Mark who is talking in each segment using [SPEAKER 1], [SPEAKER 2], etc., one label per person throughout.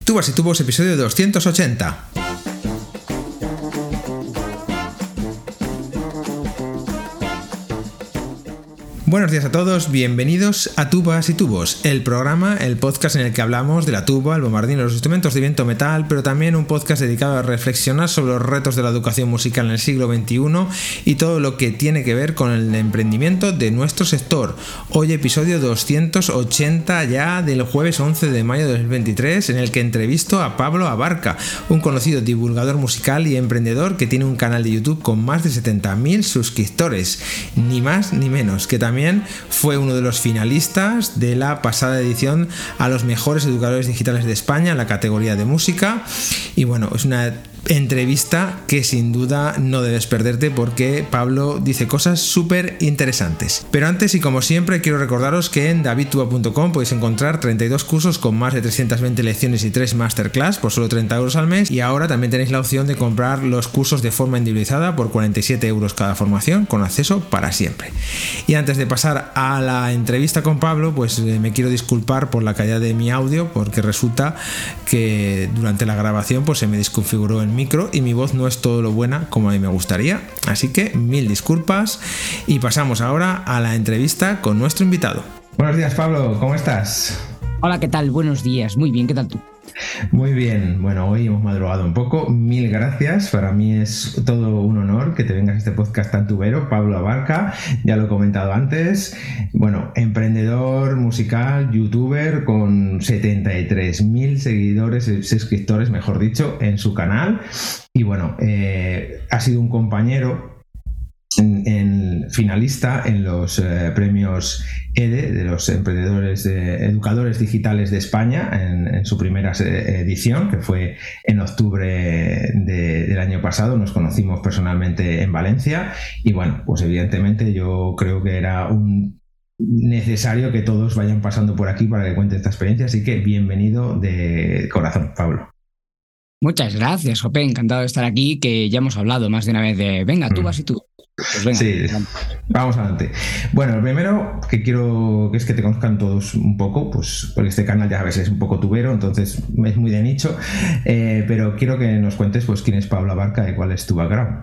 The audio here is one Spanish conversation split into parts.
[SPEAKER 1] Tubas y Tubos, episodio 280. Buenos días a todos, bienvenidos a Tubas y Tubos, el programa, el podcast en el que hablamos de la tuba, el bombardín, los instrumentos de viento metal, pero también un podcast dedicado a reflexionar sobre los retos de la educación musical en el siglo XXI y todo lo que tiene que ver con el emprendimiento de nuestro sector. Hoy episodio 280 ya del jueves 11 de mayo de 2023, en el que entrevisto a Pablo Abarca, un conocido divulgador musical y emprendedor que tiene un canal de YouTube con más de 70.000 suscriptores, ni más ni menos, que también fue uno de los finalistas de la pasada edición a los mejores educadores digitales de España en la categoría de música. Y bueno, es una entrevista que sin duda no debes perderte porque Pablo dice cosas súper interesantes. Pero antes, y como siempre, quiero recordaros que en davidtuba.com podéis encontrar 32 cursos con más de 320 lecciones y 3 masterclass por solo 30 euros al mes, y ahora también tenéis la opción de comprar los cursos de forma individualizada por 47 euros cada formación, con acceso para siempre. Y antes de pasar a la entrevista con Pablo, pues me quiero disculpar por la calidad de mi audio, porque resulta que durante la grabación pues se me desconfiguró el micro y mi voz no es todo lo buena como a mí me gustaría, así que mil disculpas y pasamos ahora a la entrevista con nuestro invitado. Buenos días, Pablo, ¿cómo estás?
[SPEAKER 2] Hola, ¿qué tal? Buenos días, muy bien, ¿qué tal tú?
[SPEAKER 1] Muy bien, bueno, hoy hemos madrugado un poco, mil gracias, para mí es todo un honor que te vengas a este podcast tan tubero. Pablo Abarca, ya lo he comentado antes, bueno, emprendedor musical, youtuber con 73.000 seguidores, suscriptores, mejor dicho, en su canal, y bueno, ha sido un compañero en finalista en los premios EDE de los emprendedores educadores digitales de España en su primera edición, que fue en octubre del año pasado. Nos conocimos personalmente en Valencia y bueno, pues evidentemente yo creo que era necesario que todos vayan pasando por aquí para que cuente esta experiencia, así que bienvenido de corazón, Pablo.
[SPEAKER 2] Muchas gracias, Jope, encantado de estar aquí, que ya hemos hablado más de una vez de venga, tú vas y tú. Pues venga,
[SPEAKER 1] sí, vamos adelante. Bueno, lo primero que quiero es que te conozcan todos un poco, pues porque este canal ya ves es un poco tubero, entonces es muy de nicho, pero quiero que nos cuentes pues quién es Pablo Abarca y cuál es tu background.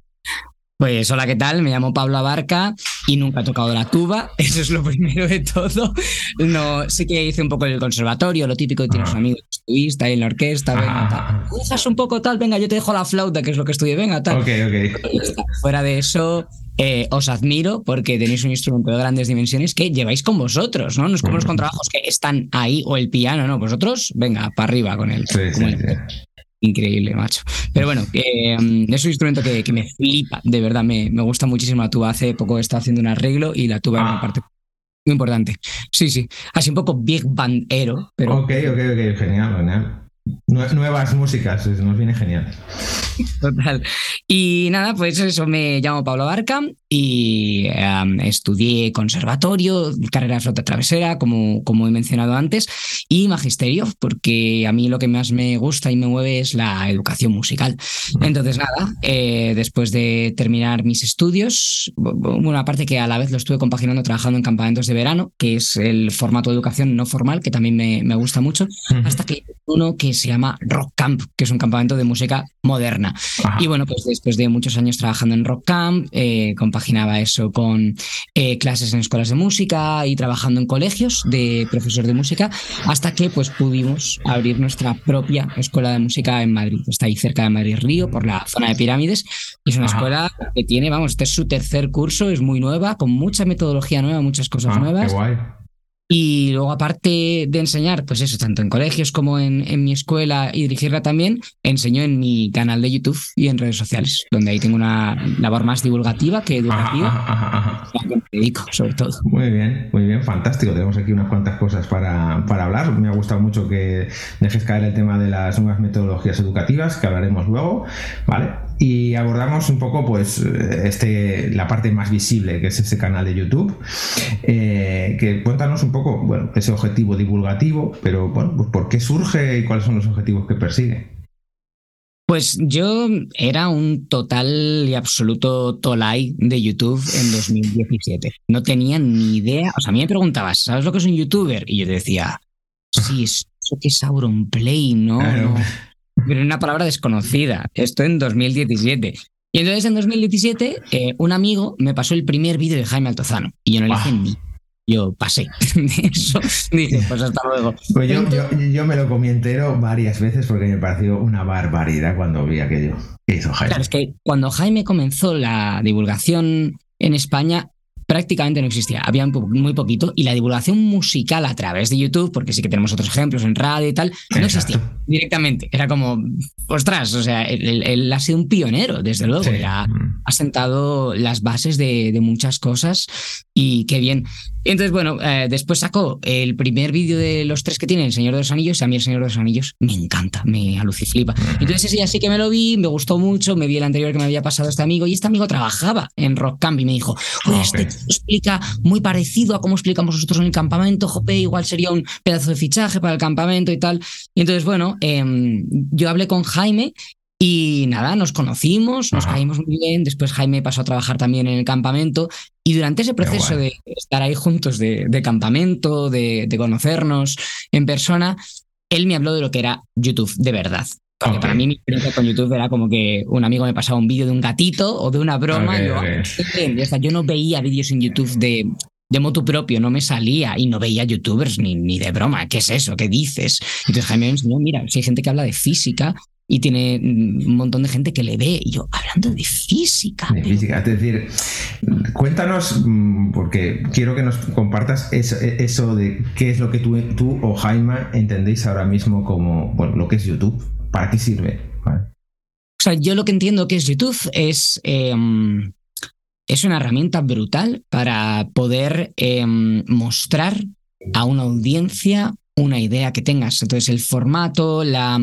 [SPEAKER 2] Pues hola, ¿qué tal? Me llamo Pablo Abarca y nunca he tocado la tuba, eso es lo primero de todo. No, sí que hice un poco el conservatorio, lo típico de tienes un amigo que estuviste ahí en la orquesta, venga, tal. Dejas un poco tal, venga, yo te dejo la flauta, que es lo que estudié, venga, tal.
[SPEAKER 1] Ok.
[SPEAKER 2] Fuera de eso, os admiro porque tenéis un instrumento de grandes dimensiones que lleváis con vosotros, ¿no? No es como los contrabajos que están ahí, o el piano, ¿no? Vosotros, venga, para arriba con él.
[SPEAKER 1] Sí.
[SPEAKER 2] Increíble, macho. Pero bueno, es un instrumento que me flipa, de verdad, me gusta muchísimo la tuba. Hace poco he estado haciendo un arreglo y la tuba es una parte muy importante. Sí, así un poco big bandero, pero...
[SPEAKER 1] Ok, genial. Nuevas músicas, nos viene genial.
[SPEAKER 2] Total. Y nada, pues eso, me llamo Pablo Abarca y estudié conservatorio, carrera de flauta travesera, como he mencionado antes, y magisterio, porque a mí lo que más me gusta y me mueve es la educación musical. Entonces nada, después de terminar mis estudios, una parte que a la vez lo estuve compaginando trabajando en campamentos de verano, que es el formato de educación no formal, que también me gusta mucho, hasta que uno que se llama Rock Camp, que es un campamento de música moderna. Y bueno, pues después de muchos años trabajando en Rock Camp, compaginaba eso con clases en escuelas de música y trabajando en colegios de profesor de música, hasta que pues pudimos abrir nuestra propia escuela de música en Madrid. Está ahí cerca de Madrid Río, por la zona de Pirámides, y es una escuela que tiene, este es su tercer curso, es muy nueva, con mucha metodología nueva, muchas cosas nuevas.
[SPEAKER 1] Qué guay.
[SPEAKER 2] Y luego, aparte de enseñar, pues eso, tanto en colegios como en mi escuela y dirigirla también, enseño en mi canal de YouTube y en redes sociales, donde ahí tengo una labor más divulgativa que educativa, a la que me dedico, sobre todo.
[SPEAKER 1] Muy bien, fantástico. Tenemos aquí unas cuantas cosas para hablar. Me ha gustado mucho que dejes caer el tema de las nuevas metodologías educativas, que hablaremos luego, ¿vale? Y abordamos un poco pues la parte más visible, que es este canal de YouTube, que cuéntanos un poco, bueno, ese objetivo divulgativo, pero bueno, pues ¿por qué surge y cuáles son los objetivos que persigue?
[SPEAKER 2] Pues yo era un total y absoluto tolai de YouTube en 2017. No tenía ni idea. O sea, a mí me preguntabas, ¿sabes lo que es un youtuber? Y yo te decía, sí, ¿eso qué es Auronplay? No,
[SPEAKER 1] Claro.
[SPEAKER 2] no. Pero una palabra desconocida. Esto en 2017. Y entonces en 2017 un amigo me pasó el primer vídeo de Jaime Altozano y yo no le hice
[SPEAKER 1] Buah.
[SPEAKER 2] ni. Yo pasé de eso. Dije, pues hasta luego.
[SPEAKER 1] Pues
[SPEAKER 2] Entonces,
[SPEAKER 1] yo me lo comí entero varias veces porque me pareció una barbaridad cuando vi aquello que hizo
[SPEAKER 2] claro,
[SPEAKER 1] Jaime.
[SPEAKER 2] es que cuando Jaime comenzó la divulgación en España, prácticamente no existía. Había muy poquito y la divulgación musical a través de YouTube, porque sí que tenemos otros ejemplos en radio y tal, no
[SPEAKER 1] Exacto.
[SPEAKER 2] existía directamente. Era como, ostras, o sea, él ha sido un pionero, desde luego.
[SPEAKER 1] Sí.
[SPEAKER 2] Ya ha sentado las bases de muchas cosas y qué bien. Entonces, bueno, después sacó el primer vídeo de los 3 que tiene, El Señor de los Anillos, y a mí El Señor de los Anillos me encanta, me aluciflipa. Entonces ese ya sí que me lo vi, me gustó mucho, me vi el anterior que me había pasado este amigo, y este amigo trabajaba en Rock Camp y me dijo, oye, este
[SPEAKER 1] Jope.
[SPEAKER 2] tío explica muy parecido a cómo explicamos nosotros en el campamento, jope, igual sería un pedazo de fichaje para el campamento y tal. Y entonces, bueno, yo hablé con Jaime y nada, nos conocimos, nos
[SPEAKER 1] Ajá.
[SPEAKER 2] caímos muy bien. Después Jaime pasó a trabajar también en el campamento y durante ese proceso
[SPEAKER 1] guay.
[SPEAKER 2] de estar ahí juntos de campamento, de conocernos en persona, él me habló de lo que era YouTube de verdad. Porque
[SPEAKER 1] Ok.
[SPEAKER 2] para mí mi experiencia con YouTube era como que un amigo me pasaba un vídeo de un gatito o de una broma
[SPEAKER 1] Ok,
[SPEAKER 2] y yo,
[SPEAKER 1] ok.
[SPEAKER 2] bien, ya está. Yo no veía vídeos en YouTube de motu propio, no me salía y no veía youtubers ni de broma. ¿Qué es eso? ¿Qué dices? Entonces Jaime me enseñó, mira, si hay gente que habla de física y tiene un montón de gente que le ve. Y yo, hablando de física.
[SPEAKER 1] De física. Es decir, cuéntanos, porque quiero que nos compartas eso de qué es lo que tú o Jaime entendéis ahora mismo como, bueno, lo que es YouTube. ¿Para qué sirve? Vale.
[SPEAKER 2] O sea, yo lo que entiendo que es YouTube es una herramienta brutal para poder mostrar a una audiencia una idea que tengas. Entonces, el formato,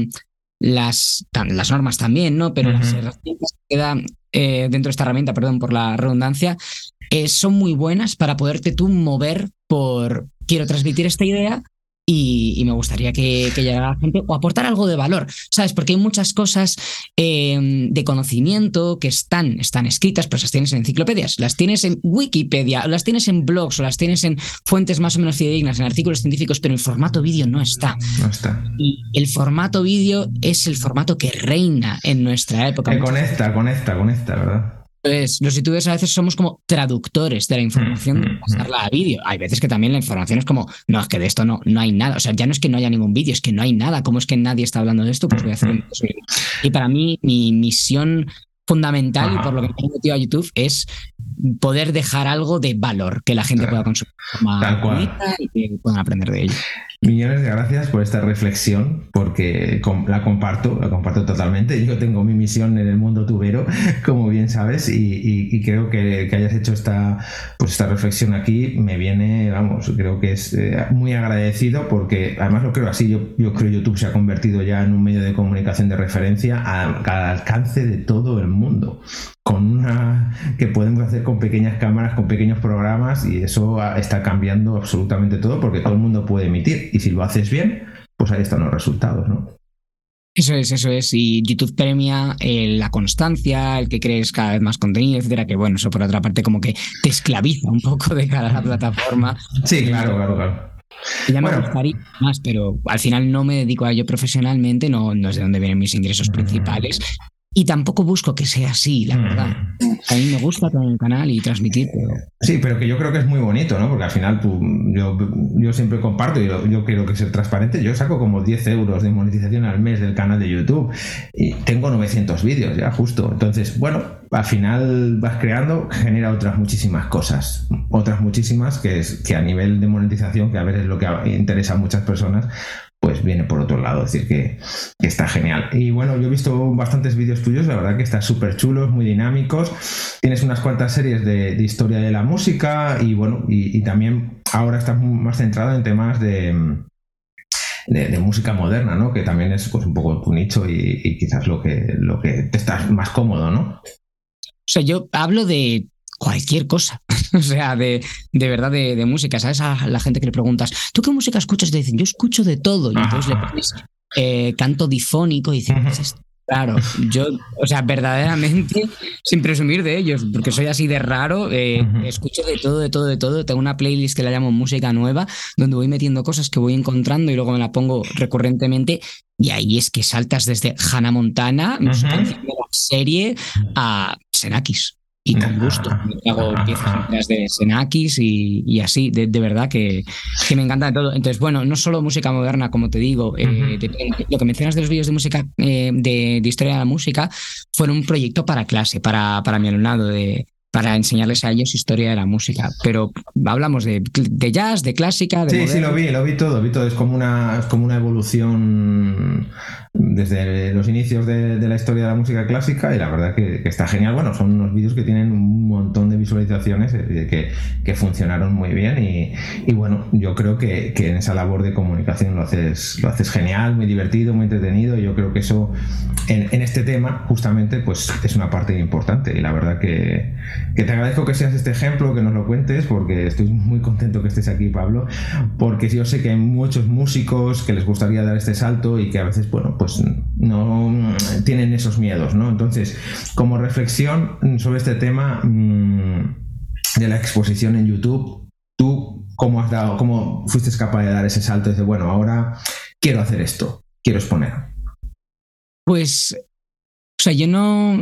[SPEAKER 2] las normas también, ¿no? Pero las herramientas que da dentro de esta herramienta, perdón por la redundancia, son muy buenas para poderte tú mover por quiero transmitir esta idea y me gustaría que llegara a la gente o aportar algo de valor, ¿sabes? Porque hay muchas cosas de conocimiento que están escritas, pues las tienes en enciclopedias, las tienes en Wikipedia, las tienes en blogs o las tienes en fuentes más o menos fidedignas, en artículos científicos, pero el formato vídeo no está.
[SPEAKER 1] No está.
[SPEAKER 2] Y el formato vídeo es el formato que reina en nuestra época.
[SPEAKER 1] Conecta, ¿verdad?
[SPEAKER 2] Pues los youtubers a veces somos como traductores de la información de pasarla a vídeo. Hay veces que también la información es como, no, es que de esto no hay nada. O sea, ya no es que no haya ningún vídeo, es que no hay nada. ¿Cómo es que nadie está hablando de esto? Pues voy a hacer un vídeo. Y para mí, mi misión fundamental y por lo que me he metido a YouTube es poder dejar algo de valor que la gente pueda consumir de forma bonita y que puedan aprender de ello.
[SPEAKER 1] Millones de gracias por esta reflexión, porque la comparto totalmente. Yo tengo mi misión en el mundo tubero, como bien sabes, y creo que hayas hecho esta reflexión aquí me viene, vamos, creo que es muy agradecido, porque además lo creo así. Yo creo que YouTube se ha convertido ya en un medio de comunicación de referencia al alcance de todo el mundo, que podemos hacer con pequeñas cámaras, con pequeños programas, y eso está cambiando absolutamente todo, porque todo el mundo puede emitir, y si lo haces bien, pues ahí están los resultados, ¿no?
[SPEAKER 2] Eso es, y YouTube premia la constancia, el que crees cada vez más contenido, etcétera, que bueno, eso por otra parte como que te esclaviza un poco de cara a la plataforma.
[SPEAKER 1] Sí, claro.
[SPEAKER 2] Ya me gustaría más, pero al final no me dedico a ello profesionalmente, no es de donde vienen mis ingresos principales. Y tampoco busco que sea así, la verdad. A mí me gusta tener el canal y transmitir, pero...
[SPEAKER 1] Sí, pero que yo creo que es muy bonito, ¿no? Porque al final yo siempre comparto, y yo quiero que ser transparente. Yo saco como 10 euros de monetización al mes del canal de YouTube y tengo 900 vídeos ya, justo. Entonces, bueno, al final vas creando, genera otras muchísimas cosas. Otras muchísimas que a nivel de monetización, que a veces es lo que interesa a muchas personas, pues viene por otro lado, es decir, que está genial. Y bueno, yo he visto bastantes vídeos tuyos, la verdad que están súper chulos, muy dinámicos. Tienes unas cuantas series de historia de la música y bueno, y también ahora estás más centrado en temas de música moderna, ¿no? Que también es pues un poco tu nicho y quizás lo que te estás más cómodo, ¿no?
[SPEAKER 2] O sea, yo hablo de cualquier cosa, o sea, de verdad de música, ¿sabes? A la gente que le preguntas, ¿tú qué música escuchas? Y te dicen, yo escucho de todo, y entonces le pones canto difónico y dicen, ¿qué es esto? Claro, yo, o sea, verdaderamente, sin presumir de ellos, porque soy así de raro, escucho de todo, de todo, de todo. Tengo una playlist que la llamo Música Nueva, donde voy metiendo cosas que voy encontrando y luego me la pongo recurrentemente. Y ahí es que saltas desde Hannah Montana, canción de la serie, a Xenakis. Y con gusto. Hago piezas enteras de Xenakis y así, de verdad que me encanta de todo. Entonces, bueno, no solo música moderna, como te digo, lo que mencionas de los vídeos de música, de historia de la música, fue un proyecto para clase, para mi alumnado, para enseñarles a ellos historia de la música. Pero hablamos de jazz, de clásica, de
[SPEAKER 1] Sí,
[SPEAKER 2] moderno.
[SPEAKER 1] sí, lo vi todo. Es como una evolución desde los inicios de la historia de la música clásica, y la verdad que está genial. Bueno, son unos vídeos que tienen un montón de visualizaciones que funcionaron muy bien, y bueno, yo creo que en esa labor de comunicación lo haces genial, muy divertido, muy entretenido. Yo creo que eso en este tema justamente pues es una parte importante, y la verdad que te agradezco que seas este ejemplo, que nos lo cuentes, porque estoy muy contento que estés aquí, Pablo, porque yo sé que hay muchos músicos que les gustaría dar este salto y que a veces, bueno, pues no tienen esos miedos, ¿no? Entonces, como reflexión sobre este tema de la exposición en YouTube, ¿tú cómo fuiste capaz de dar ese salto y decir, bueno, ahora quiero hacer esto, quiero exponer?
[SPEAKER 2] Pues, o sea, yo no...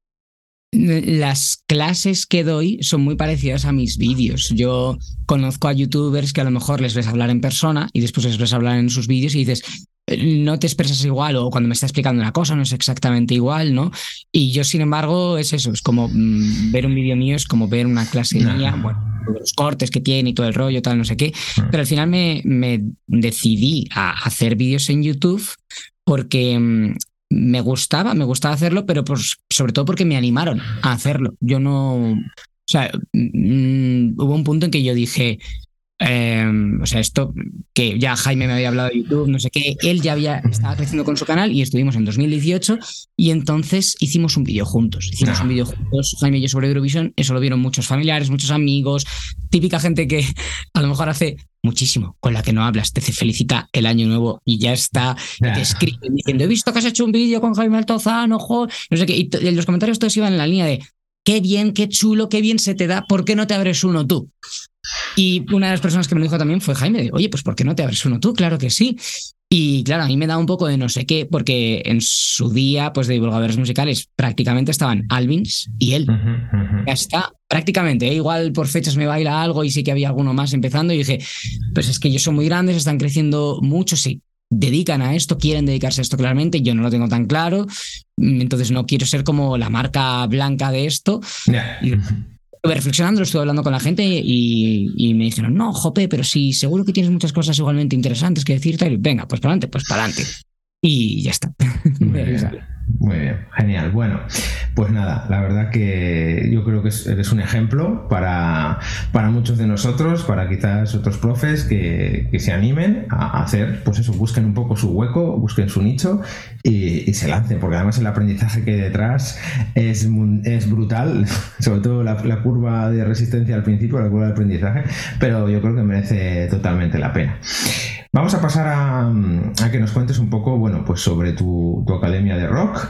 [SPEAKER 2] Las clases que doy son muy parecidas a mis vídeos. Yo conozco a youtubers que a lo mejor les ves hablar en persona y después les ves hablar en sus vídeos y dices, no te expresas igual, o cuando me está explicando una cosa no es exactamente igual, ¿no? Y yo, sin embargo, es eso, es como ver un vídeo mío, es como ver una clase mía, bueno, los cortes que tiene y todo el rollo, tal, no sé qué. Pero al final me decidí a hacer vídeos en YouTube porque me gustaba hacerlo, pero sobre todo porque me animaron a hacerlo. Yo no... O sea, hubo un punto en que yo dije, o sea, esto que ya Jaime me había hablado de YouTube, no sé qué, él ya estaba creciendo con su canal y estuvimos en 2018 y entonces hicimos un vídeo juntos. Hicimos un vídeo juntos, Jaime y yo, sobre Eurovisión. Eso lo vieron muchos familiares, muchos amigos, típica gente que a lo mejor hace muchísimo con la que no hablas, te felicita el año nuevo y ya está, y te escribe diciendo, he visto que has hecho un vídeo con Jaime Altozano, no sé qué, y en los comentarios todos iban en la línea de qué bien, qué chulo, qué bien se te da, ¿por qué no te abres uno tú? Y una de las personas que me lo dijo también fue Jaime, de, oye, pues ¿por qué no te abres uno tú? Claro que sí. Y claro, a mí me da un poco de no sé qué, porque en su día, pues de divulgadores musicales, prácticamente estaban Alvins y él. Ya está, prácticamente. Igual por fechas me baila algo y sí que había alguno más empezando. Y dije, pues es que ellos son muy grandes, están creciendo mucho, sí. Dedican a esto, quieren dedicarse a esto claramente. Yo no lo tengo tan claro, entonces no quiero ser como la marca blanca de esto. Estuve reflexionando, lo estuve hablando con la gente y me dijeron, no, jope, pero sí, seguro que tienes muchas cosas igualmente interesantes que decirte. Y venga, pues para adelante, pues para adelante. Y ya está.
[SPEAKER 1] Muy bien, genial. Bueno, pues nada, la verdad que yo creo que eres un ejemplo para muchos de nosotros, para quizás otros profes que se animen a hacer, pues eso, busquen un poco su hueco, busquen su nicho y se lancen, porque además el aprendizaje que hay detrás es brutal, sobre todo la curva de resistencia al principio, la curva de aprendizaje, pero yo creo que merece totalmente la pena. Vamos a pasar a que nos cuentes un poco, bueno, pues sobre tu academia de rock.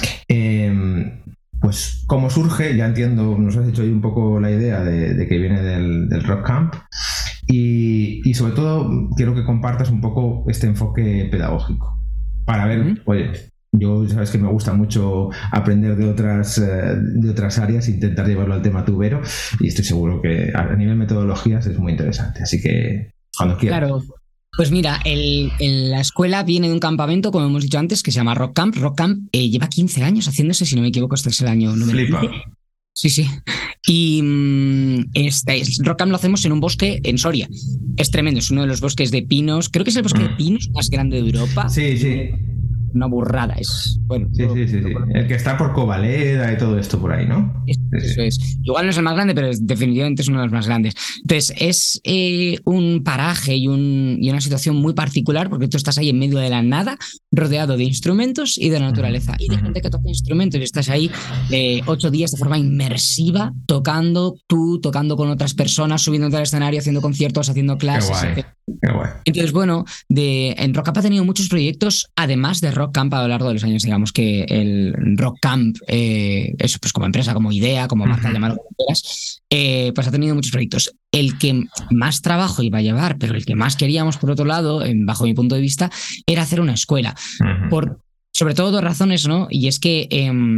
[SPEAKER 1] Pues cómo surge, ya entiendo, nos has dicho ahí un poco la idea de que viene del Rock Camp, y sobre todo quiero que compartas un poco este enfoque pedagógico para ver, oye, yo sabes que me gusta mucho aprender de otras áreas, intentar llevarlo al tema tubero, y estoy seguro que a nivel metodologías es muy interesante, así que cuando quieras.
[SPEAKER 2] Claro. Pues mira, la escuela viene de un campamento, como hemos dicho antes, que se llama Rock Camp. Rock Camp lleva 15 años haciéndose, si no me equivoco, este es el año número 15. Sí. Y Rock Camp lo hacemos en un bosque en Soria. Es tremendo, es uno de los bosques de pinos. Creo que es el bosque de pinos más grande de Europa.
[SPEAKER 1] Sí.
[SPEAKER 2] Una burrada, es bueno.
[SPEAKER 1] Sí. El que está por Covaleda y todo esto por ahí, ¿no?
[SPEAKER 2] Eso es. Igual no es el más grande, pero definitivamente es uno de los más grandes. Entonces, es un paraje y una situación muy particular, porque tú estás ahí en medio de la nada, rodeado de instrumentos y de la naturaleza. Y de gente que toca instrumentos, y estás ahí 8 días de forma inmersiva, tocando con otras personas, subiéndote al escenario, haciendo conciertos, haciendo clases.
[SPEAKER 1] Qué guay.
[SPEAKER 2] Entonces, bueno, en Rock Camp ha tenido muchos proyectos, además de Rock Rock Camp a lo largo de los años. Digamos que el Rock Camp, eso pues como empresa, como idea, como marca, llamarlo como quieras, pues ha tenido muchos proyectos. El que más trabajo iba a llevar, pero el que más queríamos, por otro lado, bajo mi punto de vista, era hacer una escuela. Por sobre todo dos razones, ¿no? Y es que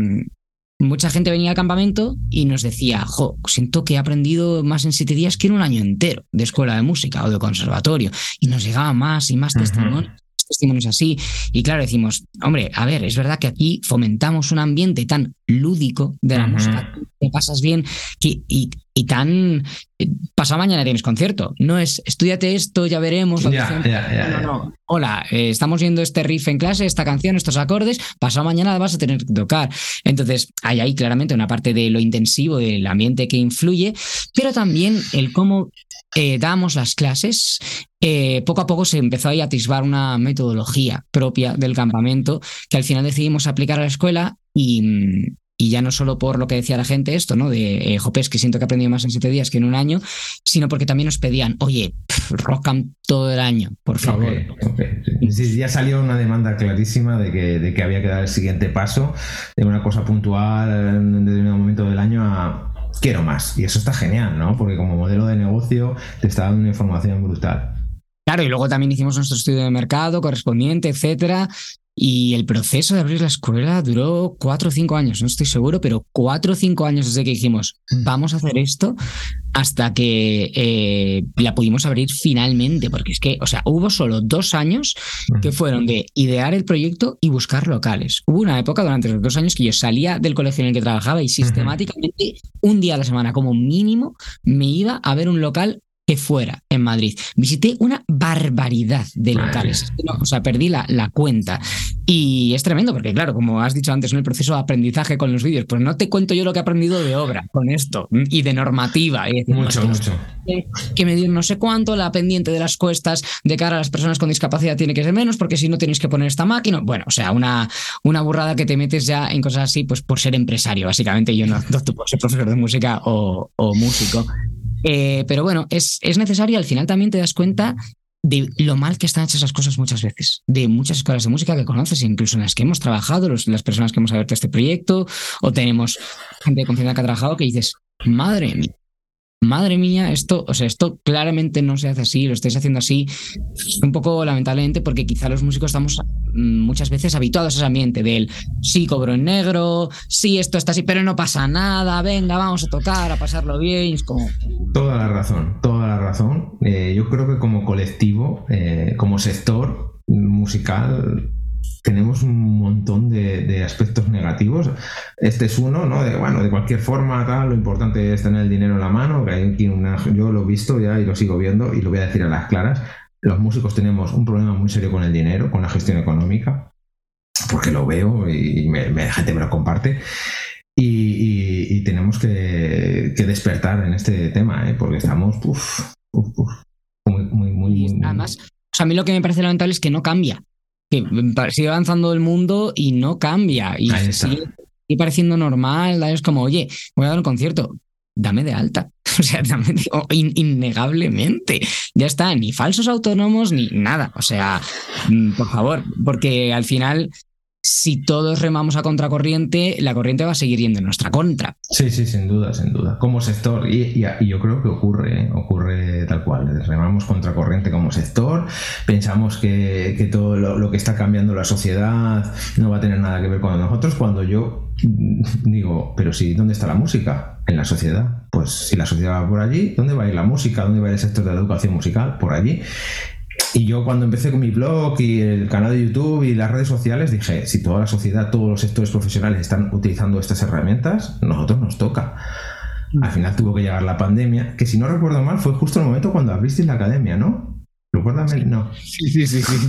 [SPEAKER 2] mucha gente venía al campamento y nos decía, siento que he aprendido más en 7 días que en un año entero de escuela de música o de conservatorio. Y nos llegaban más y más testimonios así. Y claro, decimos, hombre, a ver, es verdad que aquí fomentamos un ambiente tan lúdico de la música, que pasas bien, y tan... pasado mañana tienes concierto. No es, estudiate esto, ya veremos. No. Hola, estamos viendo este riff en clase, esta canción, estos acordes, pasado mañana vas a tener que tocar. Entonces, hay ahí claramente una parte de lo intensivo, del ambiente que influye, pero también el cómo damos las clases. Poco a poco se empezó ahí a atisbar una metodología propia del campamento que al final decidimos aplicar a la escuela y ya no solo por lo que decía la gente esto, ¿no? De es que siento que he aprendido más en 7 días que en un año, sino porque también nos pedían, oye, Rock Camp todo el año, por favor.
[SPEAKER 1] Okay. Sí, ya salió una demanda clarísima de que había que dar el siguiente paso de una cosa puntual en determinado momento del año a quiero más. Y eso está genial, ¿no? Porque como modelo de negocio te está dando una información brutal.
[SPEAKER 2] Claro, y luego también hicimos nuestro estudio de mercado correspondiente, etcétera. Y el proceso de abrir la escuela duró 4 o 5 años, no estoy seguro, pero 4 o 5 años desde que dijimos, vamos a hacer esto, hasta que la pudimos abrir finalmente, porque es que, o sea, hubo solo 2 años que fueron de idear el proyecto y buscar locales. Hubo una época durante los 2 años que yo salía del colegio en el que trabajaba y sistemáticamente un día a la semana, como mínimo, me iba a ver un local que fuera en Madrid. Visité una barbaridad de locales. O sea, perdí la cuenta. Y es tremendo porque, claro, como has dicho antes, en el proceso de aprendizaje con los vídeos, pues no te cuento yo lo que he aprendido de obra con esto y de normativa. Y decir,
[SPEAKER 1] mucho.
[SPEAKER 2] Que medir no sé cuánto, la pendiente de las cuestas de cara a las personas con discapacidad tiene que ser menos porque si no tienes que poner esta máquina. Bueno, o sea, una burrada que te metes ya en cosas así, pues por ser empresario, básicamente. Yo no por ser profesor de música o músico. Pero bueno, es necesario. Al final también te das cuenta de lo mal que están hechas las cosas muchas veces, de muchas escuelas de música que conoces, incluso en las que hemos trabajado, las personas que hemos abierto este proyecto, o tenemos gente de confianza que ha trabajado, que dices, madre mía, esto claramente no se hace así, lo estáis haciendo así, un poco lamentablemente, porque quizá los músicos estamos muchas veces habituados a ese ambiente del sí, cobro en negro, sí, esto está así, pero no pasa nada, venga, vamos a tocar, a pasarlo bien. Es como...
[SPEAKER 1] Toda la razón. Yo creo que como colectivo, como sector musical, tenemos un montón de aspectos negativos. Este es uno, ¿no? De cualquier forma, tal, lo importante es tener el dinero en la mano, que hay aquí yo lo he visto ya y lo sigo viendo y lo voy a decir a las claras. Los músicos tenemos un problema muy serio con el dinero, con la gestión económica, porque lo veo y la gente me lo comparte. Y tenemos que despertar en este tema, porque estamos muy...
[SPEAKER 2] Además, a mí lo que me parece lamentable es que no cambia. Que sigue avanzando el mundo y no cambia. Y sigue pareciendo normal. Es como, oye, voy a dar un concierto. Dame de alta. O sea, innegablemente. Ya está, ni falsos autónomos ni nada. O sea, por favor, porque al final, si todos remamos a contracorriente, la corriente va a seguir yendo en nuestra contra.
[SPEAKER 1] Sí, sin duda. Como sector, y yo creo que ocurre tal cual. Remamos contracorriente como sector, pensamos que todo lo que está cambiando la sociedad no va a tener nada que ver con nosotros, cuando yo digo, pero sí, ¿dónde está la música? En la sociedad. Pues si la sociedad va por allí, ¿dónde va a ir la música? ¿Dónde va a ir el sector de la educación musical? Por allí. Y yo cuando empecé con mi blog y el canal de YouTube y las redes sociales dije, si toda la sociedad, todos los sectores profesionales están utilizando estas herramientas, nosotros nos toca. Al final tuvo que llegar la pandemia, que si no recuerdo mal fue justo el momento cuando abristeis la academia, ¿no? ¿Recuérdame? No.
[SPEAKER 2] Sí.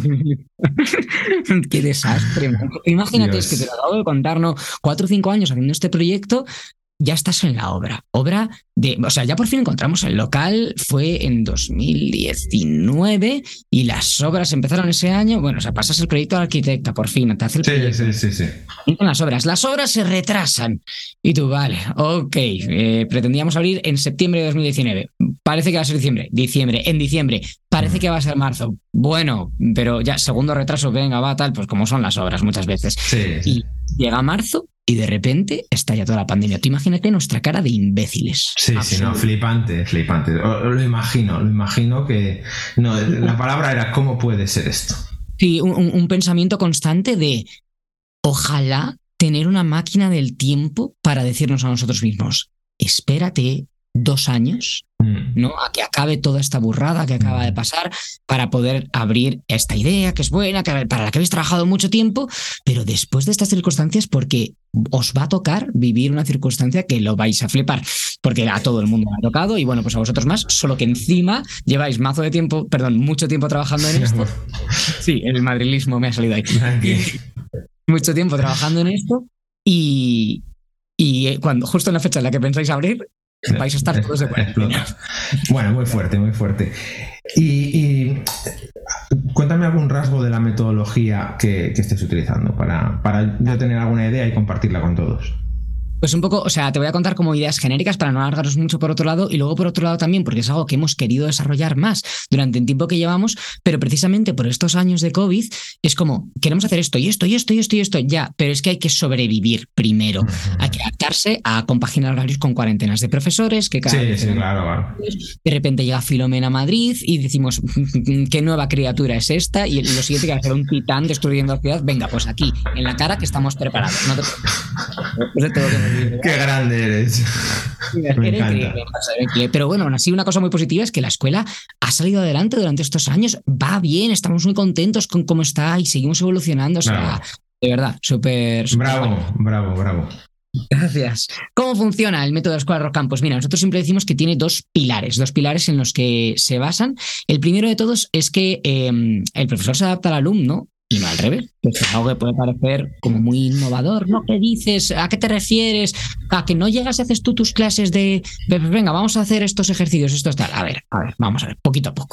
[SPEAKER 2] Qué desastre. Imagínate, Dios. Es que te lo acabo de contar, ¿no? 4 o 5 años haciendo este proyecto, ya estás en la obra. O sea, ya por fin encontramos el local, fue en 2019 y las obras empezaron ese año. Bueno, o sea, pasas el proyecto al arquitecta, por fin, te hace el proyecto. Sí. Y con las obras se retrasan. Y tú, vale, ok, pretendíamos abrir en septiembre de 2019. parece que va a ser diciembre, en diciembre, parece que va a ser marzo, bueno, pero ya segundo retraso, venga, va, tal, pues como son las obras muchas veces.
[SPEAKER 1] Sí.
[SPEAKER 2] Y llega marzo y de repente estalla toda la pandemia. Tú imagínate nuestra cara de imbéciles.
[SPEAKER 1] Sí, no, flipante. Lo imagino que... No, la palabra era ¿cómo puede ser esto?
[SPEAKER 2] Sí, un pensamiento constante de ojalá tener una máquina del tiempo para decirnos a nosotros mismos, espérate 2 años, ¿no? A que acabe toda esta burrada que acaba de pasar para poder abrir esta idea que es buena, para la que habéis trabajado mucho tiempo, pero después de estas circunstancias, porque os va a tocar vivir una circunstancia que lo vais a flipar, porque a todo el mundo me ha tocado y bueno, pues a vosotros más, solo que encima lleváis mucho tiempo trabajando en esto. Sí, el madrilismo me ha salido ahí. Mucho tiempo trabajando en esto y cuando justo en la fecha en la que pensáis abrir, vais a estar todos de cuarentena.
[SPEAKER 1] Bueno, muy fuerte. Y cuéntame algún rasgo de la metodología que estés utilizando para yo tener alguna idea y compartirla con todos.
[SPEAKER 2] Pues un poco, o sea, te voy a contar como ideas genéricas para no alargaros mucho por otro lado y luego por otro lado también porque es algo que hemos querido desarrollar más durante el tiempo que llevamos, pero precisamente por estos años de COVID es como, queremos hacer esto y esto, ya, pero es que hay que sobrevivir primero. Hay que adaptarse a compaginar horarios con cuarentenas de profesores, que cada vez
[SPEAKER 1] claro.
[SPEAKER 2] De repente llega Filomena a Madrid y decimos, ¿qué nueva criatura es esta? Y lo siguiente que va a ser un titán destruyendo la ciudad, venga, pues aquí, en la cara que estamos preparados. No te preocupes.
[SPEAKER 1] Qué grande eres. Me encanta.
[SPEAKER 2] Pero bueno, aún así una cosa muy positiva es que la escuela ha salido adelante durante estos años, va bien, estamos muy contentos con cómo está y seguimos evolucionando. O sea, de verdad, súper
[SPEAKER 1] bravo.
[SPEAKER 2] Gracias. ¿Cómo funciona el método de Escuela Rock Campus? Mira, nosotros siempre decimos que tiene dos pilares en los que se basan. El primero de todos es que el profesor se adapta al alumno y no al revés, que es algo que puede parecer como muy innovador, ¿no? ¿Qué dices? ¿A qué te refieres? ¿A que no llegas y haces tú tus clases de venga, vamos a hacer estos ejercicios, esto tal? A ver, vamos a ver, poquito a poco.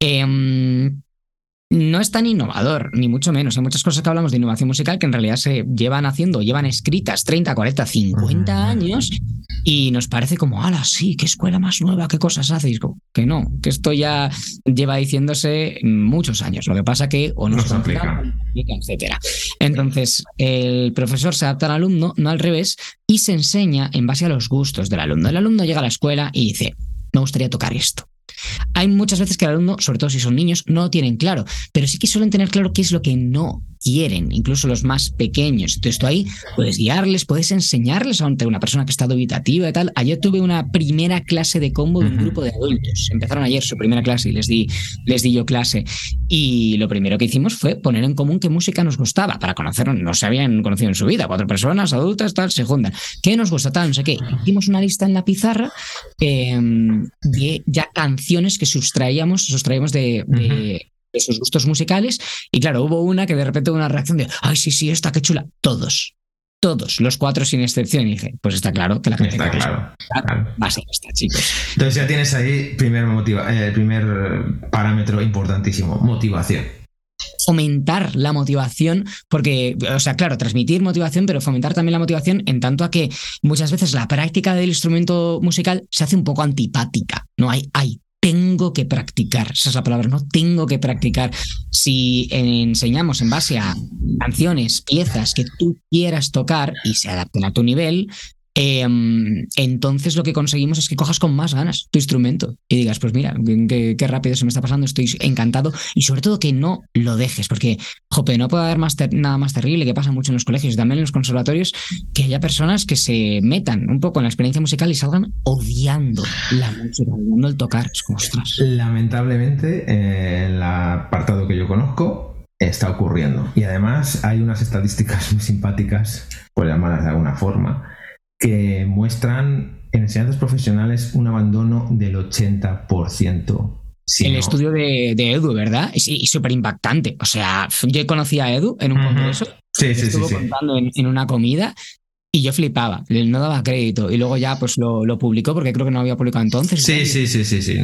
[SPEAKER 2] No es tan innovador, ni mucho menos. Hay muchas cosas que hablamos de innovación musical que en realidad se llevan escritas 30, 40, 50 años y nos parece como, ¡hala, sí, qué escuela más nueva, qué cosas hacéis! Que no, que esto ya lleva diciéndose muchos años. Lo que pasa que o no se aplica, etcétera. Entonces, el profesor se adapta al alumno, no al revés, y se enseña en base a los gustos del alumno. El alumno llega a la escuela y dice, me gustaría tocar esto. Hay muchas veces que el alumno, sobre todo si son niños, no lo tienen claro, pero sí que suelen tener claro qué es lo que no quieren, incluso los más pequeños. Entonces tú ahí puedes guiarles, puedes enseñarles ante una persona que está dubitativa y tal. Ayer tuve una primera clase de combo de un grupo de adultos. Empezaron ayer su primera clase y les di yo clase. Y lo primero que hicimos fue poner en común qué música nos gustaba para conocernos. No se habían conocido en su vida. 4 personas adultas, tal, se juntan. ¿Qué nos gusta? Tal, no sé qué. Hicimos una lista en la pizarra de ya canciones que sustraíamos de sus gustos musicales y claro, hubo una que de repente hubo una reacción de ¡ay, sí, esta qué chula! Todos, los 4 sin excepción y dije, pues está claro que la canción
[SPEAKER 1] está claro.
[SPEAKER 2] Va a ser esta, chicos.
[SPEAKER 1] Entonces ya tienes ahí primer parámetro importantísimo, motivación.
[SPEAKER 2] Fomentar la motivación, porque, o sea, claro, transmitir motivación, pero fomentar también la motivación en tanto a que muchas veces la práctica del instrumento musical se hace un poco antipática, ¿no? Tengo que practicar, esa es la palabra, no tengo que practicar. Si enseñamos en base a canciones, piezas que tú quieras tocar y se adapten a tu nivel, entonces lo que conseguimos es que cojas con más ganas tu instrumento y digas, pues mira, qué rápido se me está pasando, estoy encantado y sobre todo que no lo dejes, porque no puede haber nada más terrible que pasa mucho en los colegios y también en los conservatorios, que haya personas que se metan un poco en la experiencia musical y salgan odiando la música, odiando el tocar. Es como, ostras.
[SPEAKER 1] Lamentablemente, en el apartado que yo conozco, está ocurriendo. Y además hay unas estadísticas muy simpáticas, por llamarlas de alguna forma, que muestran en enseñanzas profesionales un abandono del 80%.
[SPEAKER 2] El estudio de Edu, ¿verdad? Y súper impactante. O sea, yo conocí a Edu en un congreso.
[SPEAKER 1] Sí.
[SPEAKER 2] Estuvo contando en una comida y yo flipaba. No daba crédito. Y luego ya pues lo publicó porque creo que no había publicado entonces.
[SPEAKER 1] Sí.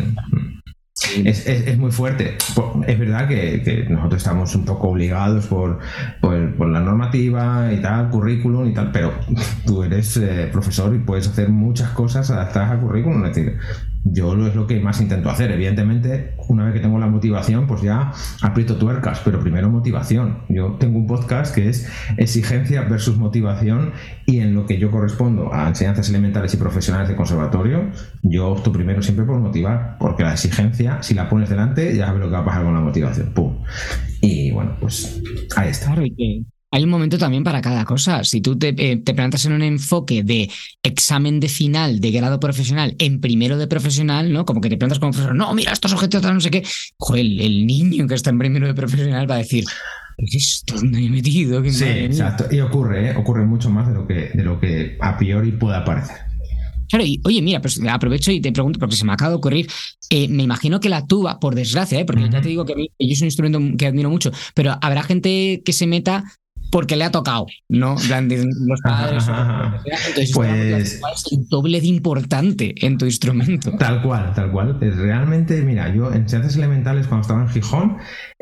[SPEAKER 1] Es muy fuerte. Es verdad que nosotros estamos un poco obligados por la normativa y tal, currículum y tal, pero tú eres profesor y puedes hacer muchas cosas adaptadas al currículum. Es decir, Yo es lo que más intento hacer. Evidentemente, una vez que tengo la motivación, pues ya aprieto tuercas, pero primero motivación. Yo tengo un podcast que es exigencia versus motivación, y en lo que yo correspondo a enseñanzas elementales y profesionales de conservatorio, yo opto primero siempre por motivar, porque la exigencia, si la pones delante, ya sabes lo que va a pasar con la motivación. ¡Pum! Y bueno, pues ahí está.
[SPEAKER 2] Claro, y que hay un momento también para cada cosa. Si tú te plantas en un enfoque de examen de final de grado profesional en primero de profesional, ¿no? Como que te plantas como profesor, no, mira, estos objetos, no sé qué. Joder, el niño que está en primero de profesional va a decir, ¿qué es esto? ¿Dónde me he metido? ¿Qué
[SPEAKER 1] Sí, exacto. Y ocurre mucho más de lo que a priori pueda parecer.
[SPEAKER 2] Claro, y oye, mira, pues aprovecho y te pregunto, porque se me acaba de ocurrir, me imagino que la tuba, por desgracia, porque ya te digo que a mí, yo es un instrumento que admiro mucho, pero habrá gente que se meta porque le ha tocado, ¿no? Los padres. Entonces,
[SPEAKER 1] pues
[SPEAKER 2] es el doble de importante en tu instrumento.
[SPEAKER 1] Tal cual. Realmente, mira, yo en ciencias elementales, cuando estaba en Gijón,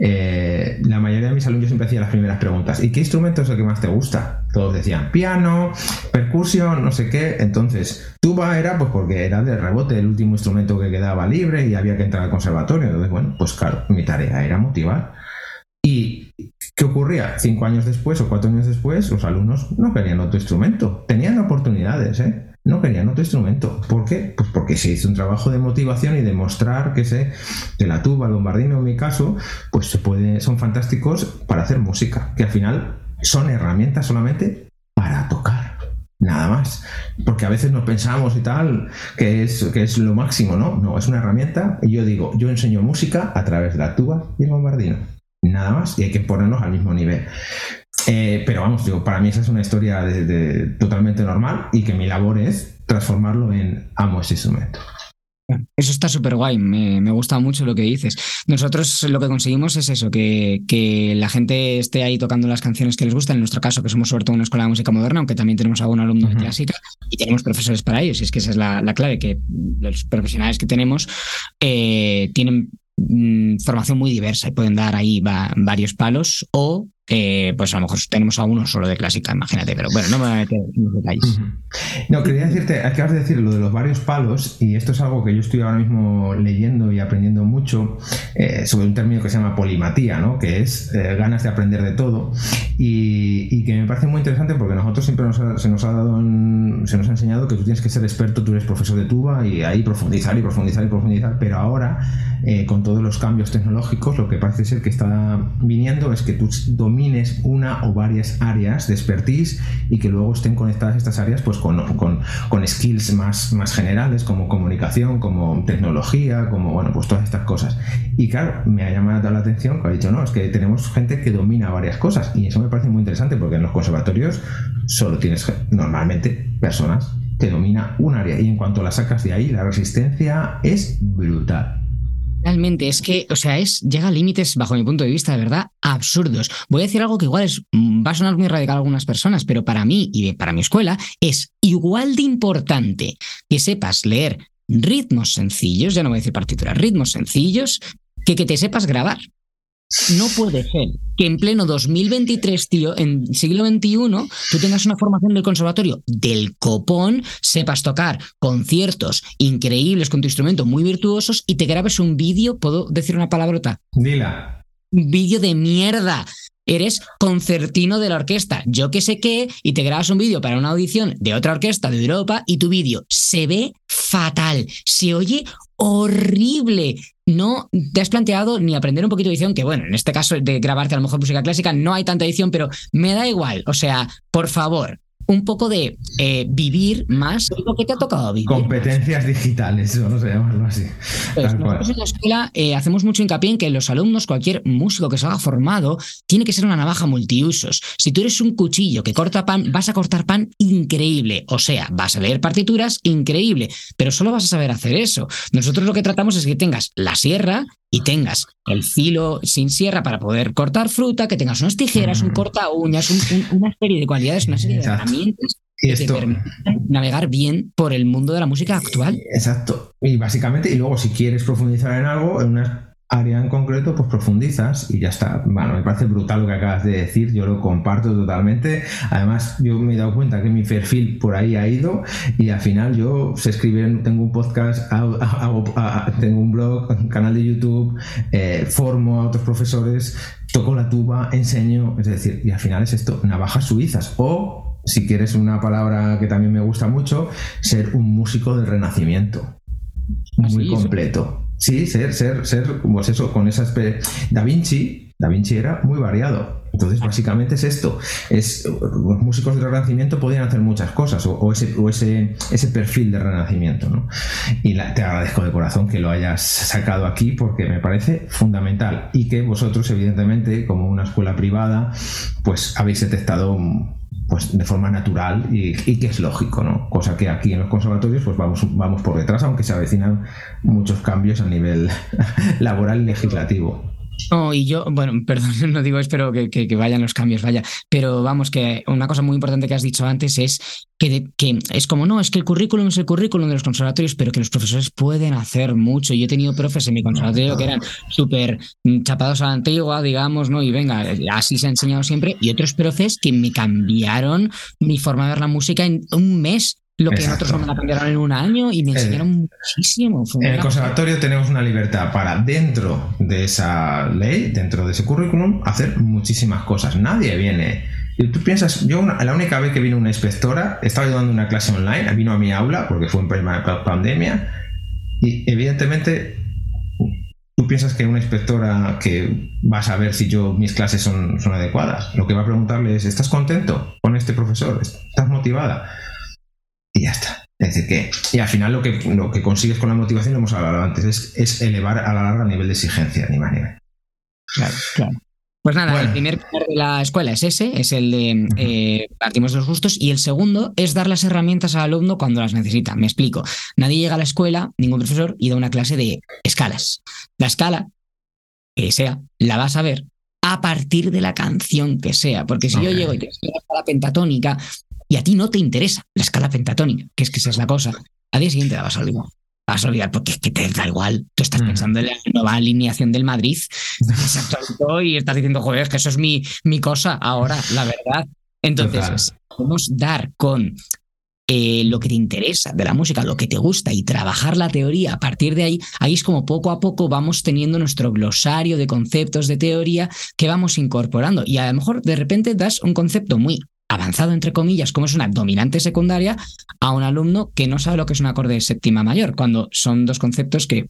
[SPEAKER 1] la mayoría de mis alumnos siempre hacían las primeras preguntas. ¿Y qué instrumento es el que más te gusta? Todos decían piano, percusión, no sé qué. Entonces, tuba era pues porque era de rebote el último instrumento que quedaba libre y había que entrar al conservatorio. Entonces, bueno, pues claro, mi tarea era motivar. ¿Y qué ocurría? 5 años después o 4 años después, los alumnos no querían otro instrumento. Tenían oportunidades, no querían otro instrumento. ¿Por qué? Pues porque se hizo un trabajo de motivación y de mostrar que la tuba, el bombardino en mi caso, pues son fantásticos para hacer música, que al final son herramientas solamente para tocar. Nada más. Porque a veces nos pensamos y tal que es lo máximo, ¿no? No, es una herramienta, y yo digo, yo enseño música a través de la tuba y el bombardino. Nada más, y hay que ponernos al mismo nivel. Pero vamos, para mí esa es una historia totalmente normal, y que mi labor es transformarlo en amo ese instrumento.
[SPEAKER 2] Eso está súper guay, me gusta mucho lo que dices. Nosotros lo que conseguimos es eso, que la gente esté ahí tocando las canciones que les gustan. En nuestro caso, que somos sobre todo una escuela de música moderna, aunque también tenemos algún alumno de clásica, y tenemos profesores para ellos. Y es que esa es la clave, que los profesionales que tenemos tienen formación muy diversa y pueden dar ahí varios palos, o pues a lo mejor tenemos a uno solo de clásica, imagínate, pero bueno, no me voy a meter en los detalles.
[SPEAKER 1] No, quería decirte, acabas de decir lo de los varios palos, y esto es algo que yo estoy ahora mismo leyendo y aprendiendo mucho, sobre un término que se llama polimatía, ¿no? Que es ganas de aprender de todo, y que me parece muy interesante, porque nosotros siempre se nos ha enseñado que tú tienes que ser experto, tú eres profesor de tuba, y ahí profundizar, pero ahora con todos los cambios tecnológicos, lo que parece ser que está viniendo es que tú domines una o varias áreas de expertise, y que luego estén conectadas estas áreas pues con skills más generales, como comunicación, como tecnología, como bueno, pues todas estas cosas. Y claro, me ha llamado la atención que ha dicho, no, es que tenemos gente que domina varias cosas, y eso me parece muy interesante, porque en los conservatorios solo tienes normalmente personas que dominan un área, y en cuanto la sacas de ahí, la resistencia es brutal.
[SPEAKER 2] Realmente es que, o sea, llega a límites, bajo mi punto de vista, de verdad, absurdos. Voy a decir algo que igual va a sonar muy radical a algunas personas, pero para mí y para mi escuela es igual de importante que sepas leer ritmos sencillos, ya no voy a decir partituras, ritmos sencillos, que te sepas grabar. No puede ser que en pleno 2023, tío, en siglo XXI, tú tengas una formación del conservatorio del copón, sepas tocar conciertos increíbles con tu instrumento, muy virtuosos, y te grabes un vídeo, ¿puedo decir una palabrota?
[SPEAKER 1] Dila.
[SPEAKER 2] Un vídeo de mierda. Eres concertino de la orquesta, yo que sé qué, y te grabas un vídeo para una audición de otra orquesta de Europa, y tu vídeo se ve fatal, se oye horrible. No te has planteado ni aprender un poquito de edición, que bueno, en este caso de grabarte a lo mejor música clásica no hay tanta edición, pero me da igual. O sea, por favor, un poco de vivir más lo que te ha tocado vivir.
[SPEAKER 1] Competencias digitales, vamos a llamarlo así.
[SPEAKER 2] Pues nosotros en la escuela hacemos mucho hincapié en que los alumnos, cualquier músico que se haga formado, tiene que ser una navaja multiusos. Si tú eres un cuchillo que corta pan, vas a cortar pan increíble. O sea, vas a leer partituras increíble, pero solo vas a saber hacer eso. Nosotros lo que tratamos es que tengas la sierra y tengas el filo sin sierra para poder cortar fruta, que tengas unas tijeras, un corta uñas, una serie de cualidades, una serie de herramientas que te permiten navegar bien por el mundo de la música actual.
[SPEAKER 1] Exacto. Y básicamente, y luego si quieres profundizar en algo, en unas área en concreto, pues profundizas y ya está. Bueno, me parece brutal lo que acabas de decir, yo lo comparto totalmente. Además, yo me he dado cuenta que mi perfil por ahí ha ido y al final yo sé escribir, tengo un podcast, tengo un blog, un canal de YouTube, formo a otros profesores, toco la tuba, enseño, es decir, y al final es esto, navajas suizas. O, si quieres una palabra que también me gusta mucho, ser un músico del Renacimiento. Muy completo. Sí, ser, pues eso, con esas... Da Vinci era muy variado. Entonces, básicamente es esto. Los músicos del Renacimiento podían hacer muchas cosas, o ese perfil de Renacimiento, ¿no? Y te agradezco de corazón que lo hayas sacado aquí porque me parece fundamental. Y que vosotros, evidentemente, como una escuela privada, pues habéis detectado pues de forma natural y que es lógico, ¿no? Cosa que aquí en los conservatorios pues vamos por detrás, aunque se avecinan muchos cambios a nivel laboral y legislativo.
[SPEAKER 2] No, y yo, bueno, perdón, no digo espero que vayan los cambios, vaya, pero vamos, que una cosa muy importante que has dicho antes es que es como, no, es que el currículum es el currículum de los conservatorios, pero que los profesores pueden hacer mucho. Yo he tenido profes en mi conservatorio que eran súper chapados a la antigua, digamos, ¿no? Y venga, así se ha enseñado siempre, y otros profes que me cambiaron mi forma de ver la música en un mes. Lo que
[SPEAKER 1] Exacto.
[SPEAKER 2] nosotros no me la cambiaron en un año y me enseñaron muchísimo.
[SPEAKER 1] En el conservatorio tenemos una libertad para, dentro de esa ley, dentro de ese currículum, hacer muchísimas cosas. Nadie viene. Y tú piensas, la única vez que vino una inspectora, estaba yo dando una clase online, vino a mi aula, porque fue en plena pandemia, y evidentemente tú piensas que una inspectora que va a saber si mis clases son adecuadas, lo que va a preguntarle es, ¿estás contento con este profesor? ¿Estás motivada? Y ya está. Es decir, y al final lo que consigues con la motivación, lo hemos hablado antes, es elevar a la larga el nivel de exigencia, ni más ni menos.
[SPEAKER 2] Claro. Pues nada, bueno. El primer pilar de la escuela es ese, es el de partimos de los gustos, y el segundo es dar las herramientas al alumno cuando las necesita. Me explico. Nadie llega a la escuela, ningún profesor, y da una clase de escalas. La escala, que sea, la vas a ver a partir de la canción que sea, porque si yo llego y te enseño la escala pentatónica y a ti no te interesa la escala pentatónica, que esa es la cosa, al día siguiente la vas a olvidar. La vas a olvidar porque es que te da igual. Tú estás pensando en la nueva alineación del Madrid y estás diciendo, joder, es que eso es mi cosa ahora, la verdad. Entonces, podemos dar con lo que te interesa de la música, lo que te gusta, y trabajar la teoría a partir de ahí. Ahí es como poco a poco vamos teniendo nuestro glosario de conceptos de teoría que vamos incorporando, y a lo mejor de repente das un concepto muy avanzado, entre comillas, como es una dominante secundaria, a un alumno que no sabe lo que es un acorde de séptima mayor, cuando son dos conceptos que